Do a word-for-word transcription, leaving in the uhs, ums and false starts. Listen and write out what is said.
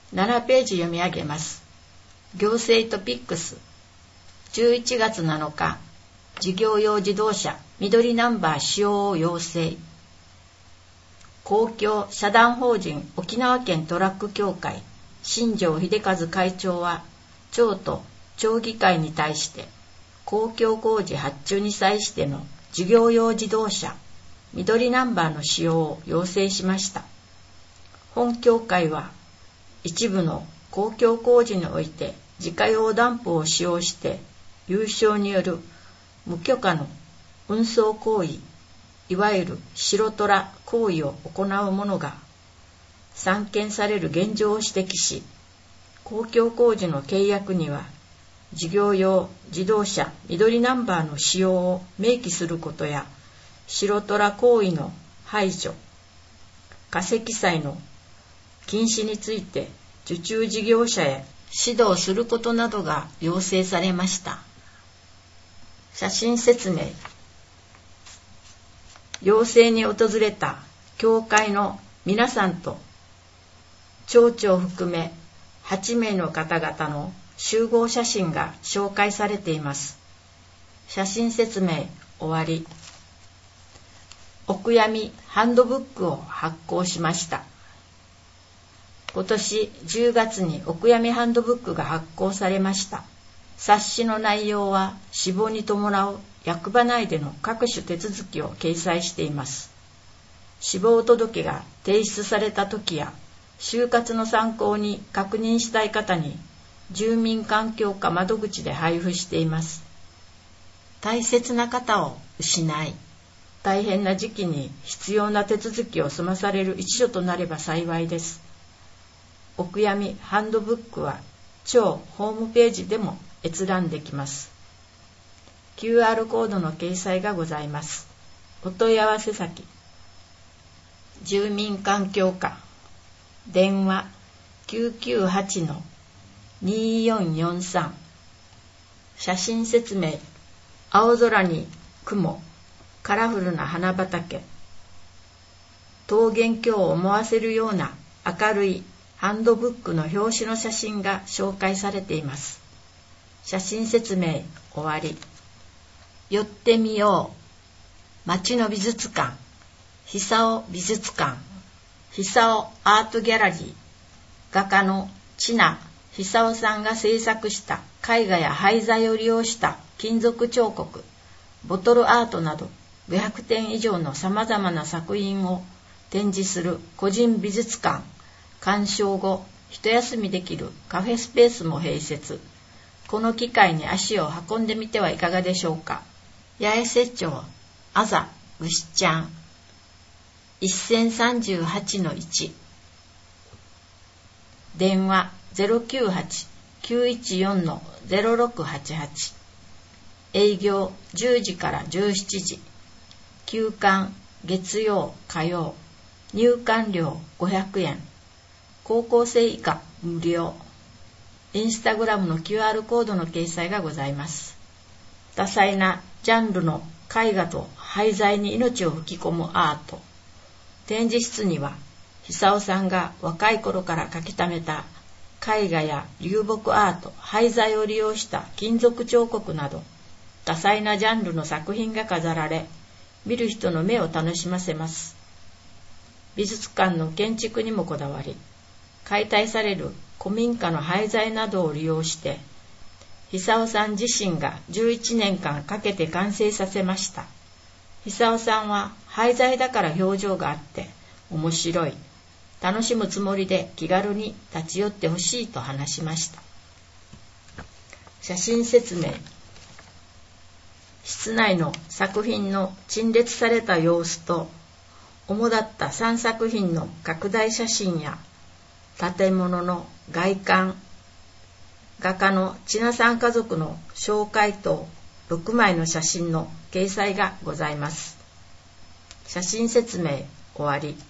ななページ読み上げます。行政トピックス。じゅういちがつなのか、事業用自動車緑ナンバー使用を要請。公共社団法人沖縄県トラック協会新庄秀和会長は町と町議会に対して公共工事発注に際しての事業用自動車緑ナンバーの使用を要請しました。本協会は一部の公共工事において自家用ダンプを使用して有償による無許可の運送行為、いわゆる白虎行為を行う者が散見される現状を指摘し、公共工事の契約には事業用自動車緑ナンバーの使用を明記することや、白虎行為の排除、過積載の禁止について受注事業者へ指導することなどが要請されました。写真説明。要請に訪れた協会の皆さんと町長を含めはちめいの方々の集合写真が紹介されています。写真説明終わり。お悔やみハンドブックを発行しました。今年じゅうがつにお悔やみハンドブックが発行されました。冊子の内容は死亡に伴う役場内での各種手続きを掲載しています。死亡届が提出された時や就活の参考に確認したい方に住民環境課窓口で配布しています。大切な方を失い、大変な時期に必要な手続きを済まされる一助となれば幸いです。お悔やみハンドブックは町ホームページでも閲覧できます。キューアール コードの掲載がございます。お問い合わせ先。住民環境課電話 きゅうきゅうはちのにーよんよんさん。写真説明。青空に雲、カラフルな花畑、桃源郷を思わせるような明るいハンドブックの表紙の写真が紹介されています。写真説明終わり。寄ってみよう。町の美術館、久尾美術館、久尾アートギャラリー、画家の千奈久夫さんが制作した絵画や廃材を利用した金属彫刻、ボトルアートなどごひゃくてん以上のさまざまな作品を展示する個人美術館、鑑賞後一休みできるカフェスペースも併設。この機会に足を運んでみてはいかがでしょうか。八重瀬町あざ牛ちゃんいちさんはちのいち。電話 ゼロきゅうはち きゅういちよん ゼロろくはちはち。営業じゅうじからじゅうしちじ。休館月曜火曜。入館料ごひゃくえん。高校生以下無料。インスタグラムの キューアール コードの掲載がございます。多彩なジャンルの絵画と廃材に命を吹き込むアート。展示室には久夫さんが若い頃から描き溜めた絵画や流木アート、廃材を利用した金属彫刻など多彩なジャンルの作品が飾られ、見る人の目を楽しませます。美術館の建築にもこだわり、解体される古民家の廃材などを利用して久夫さん自身がじゅういちねんかんかけて完成させました。久夫さんは廃材だから表情があって面白い、楽しむつもりで気軽に立ち寄ってほしいと話しました。写真説明。室内の作品の陳列された様子と主だったさんさく品の拡大写真や建物の外観、画家の千奈さん家族の紹介とろくまいの写真の掲載がございます。写真説明終わり。